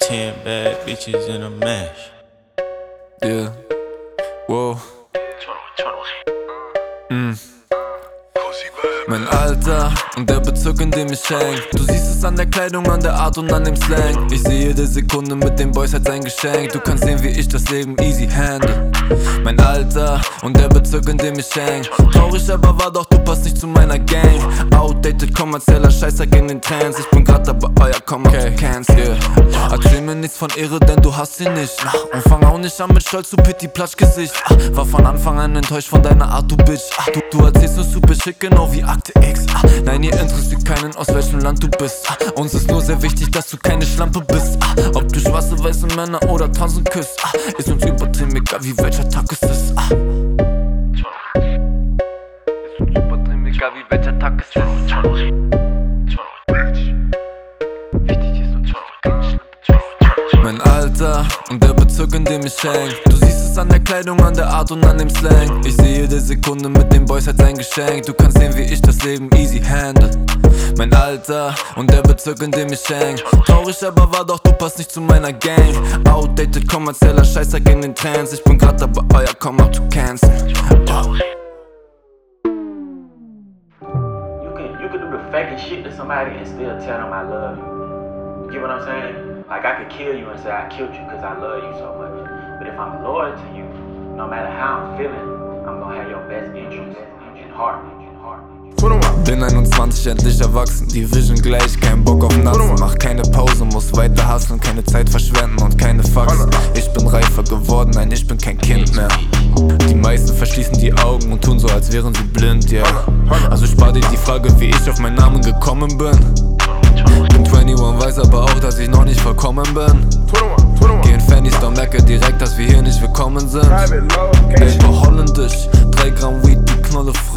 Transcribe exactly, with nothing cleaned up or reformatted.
ten bad bitches in a mash. Yeah, wow. Mm. Mein Alter und der Bezirk, in dem ich häng. Du siehst es an der Kleidung, an der Art und an dem Slang. Ich sehe jede Sekunde mit den Boys als ein Geschenk. Du kannst sehen, wie ich das Leben easy handle. Mein Alter und der Bezirk, in dem ich häng. Traurig aber war doch, du passt nicht zu meiner Gang. Outdated, kommerzieller Scheißer gegen den Trends. Ich bin grad dabei, oh ja, komm, okay. Du kennst, yeah. Erzähl mir nichts von Ehre, denn du hast sie nicht. Und fang auch nicht an mit Stolz, du Pitti Platschgesicht. War von Anfang an enttäuscht von deiner Art, du Bitch. Du, du erzählst nur super schick, genau wie Akte X. Nein, ihr interessiert keinen, aus welchem Land du bist. Uns ist nur sehr wichtig, dass du keine Schlampe bist. Ob du schwarze, weiße Männer oder Trans und küsst, ist uns übertrieben, egal wie welcher Tag es ist. Ist uns übertrieben, egal wie welcher Tag es ist. Wichtig ist uns keine Schlampe. Mein Alter und der Bezirk, in dem ich häng. Du siehst es an der Kleidung, an der Art und an dem Slang. Ich sehe jede Sekunde mit den Boys als ein Geschenk. Du kannst sehen, wie ich das Leben easy handle. Mein Alter und der Bezirk, in dem ich häng. Traurig aber war doch, du passt nicht zu meiner Gang. Outdated, kommerzieller Scheißer gegen den Trends. Ich bin grad dabei, oh ja, komm up to cancel. You can, you can do the fakest shit to somebody and still tell them I love you. You get what I'm saying? Like, I could kill you and say I killed you because I love you so much. But if I'm loyal to you, no matter how I'm feeling, I'm gonna have your best interest in heart. Bin einundzwanzig, endlich erwachsen, die Vision gleich, kein Bock auf Nassen. Mach keine Pause, muss weiter hustlen, keine Zeit verschwenden und keine Faxen. Ich bin reifer geworden, nein, ich bin kein Kind mehr. Die meisten verschließen die Augen und tun so, als wären sie blind, yeah. Also spar dir die Frage, wie ich auf meinen Namen gekommen bin. Bin einundzwanzig, weiß aber auch, dass ich noch nicht vollkommen bin. Geh in Fanny Store, merke direkt, dass wir hier nicht willkommen sind. Ey, war holländisch, drei Gramm Weed, die Knolle frisch.